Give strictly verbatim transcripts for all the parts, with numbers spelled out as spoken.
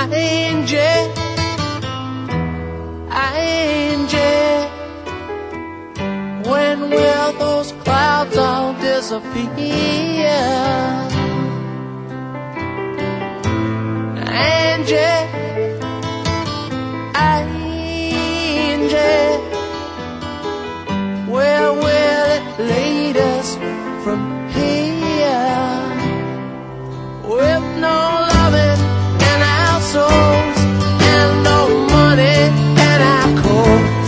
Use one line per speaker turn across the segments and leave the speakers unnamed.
Angie, Angie, when will those clouds all disappear? Angie, Angie, where will it lead us from here? With no loving in our souls and no money in our coats,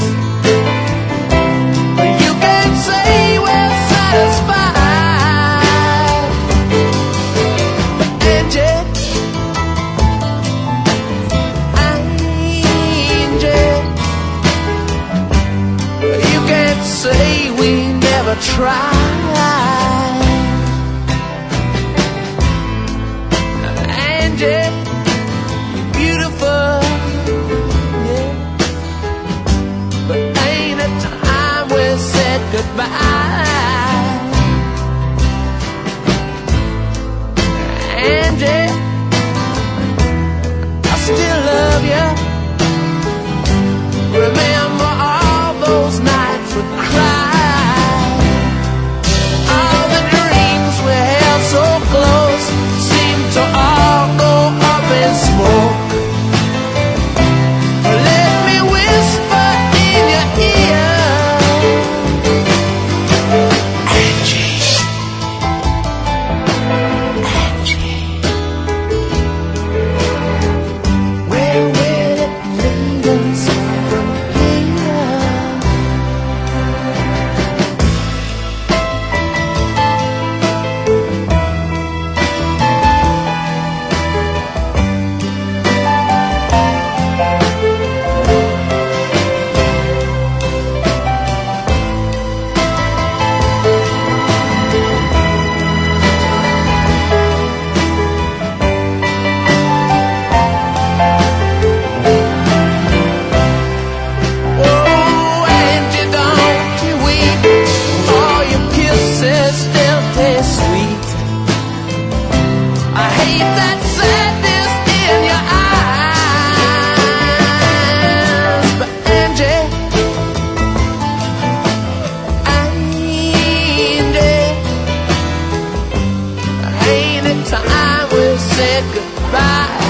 you can't say we're satisfied. But Angie, Angie, you can't say we never tried. Angie, you're beautiful, yeah, but ain't it time we said goodbye? Angie, I still love you. Remember all those nights we cried, all the dreams we held so close seem to all go up in smoke. Let me whisper in your ear, Angie, Angie, where will it lead us from here? Oh, Angie, don't you weep, all your kisses still taste sweet. I hate that sadness in your eyes. But Angie, Angie, ain't it time we said goodbye?